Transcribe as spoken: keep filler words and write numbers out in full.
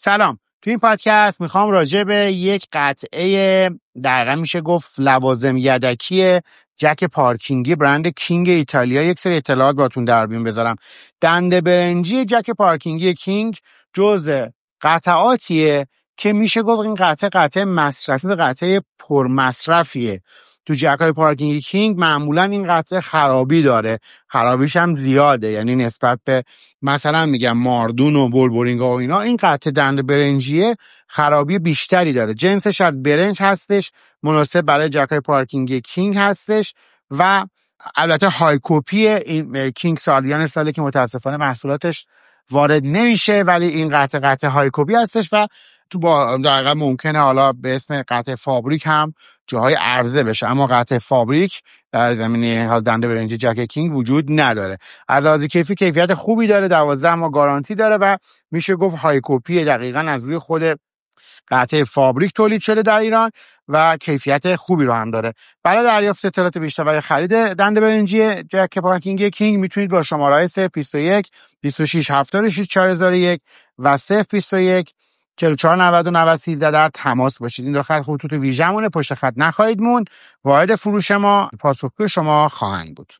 سلام. تو این پادکست میخوام راجع به یک قطعه دقیقا میشه گفت لوازم یدکی جک پارکینگی برند کینگ ایتالیا یک سری اطلاعات باتون در میون بذارم. دنده برنجی جک پارکینگی کینگ جزء قطعاتیه که میشه گفت این قطعه قطعه مصرفی و قطعه پرمصرفیه. تو جک‌های پارکینگی کینگ معمولا این قطعه خرابی داره، خرابیش هم زیاده، یعنی نسبت به مثلا میگم ماردون و بولبورینگا و اینا این قطعه دنده برنجیه خرابی بیشتری داره. جنسش از برنج هستش، مناسب برای جک‌های پارکینگی کینگ هستش و البته های کپی این کینگ سالیان ساله که متاسفانه محصولاتش وارد نمیشه، ولی این قطعه قطعه های کپی هستش و تو با دقیقا ممکنه حالا به اسم قطعه فابریک هم جاهای عرضه بشه، اما قطعه فابریک در زمینه حال دنده برنجی جک کینگ وجود نداره. از لحاظ کیفی کیفیت خوبی داره، دوازده ماه گارانتی داره و میشه گفت های کپی دقیقاً از روی خود قطعه فابریک تولید شده در ایران و کیفیت خوبی رو هم داره. برای دریافت اطلاعات بیشتر و خرید دنده برنجی جک پارکینگی کینگ میتونید با شماره‌های صفر بیست و یک بیست و شش هفتاد و شش چهار هزار و یک و صفر بیست و یک چهل و چهار نود و نود سیزده در تماس باشید. این دو خط خطوط ویژه‌مونه، پشت خط نخواهید موند. وارد فروش ما پاسخگوی شما خواهند بود.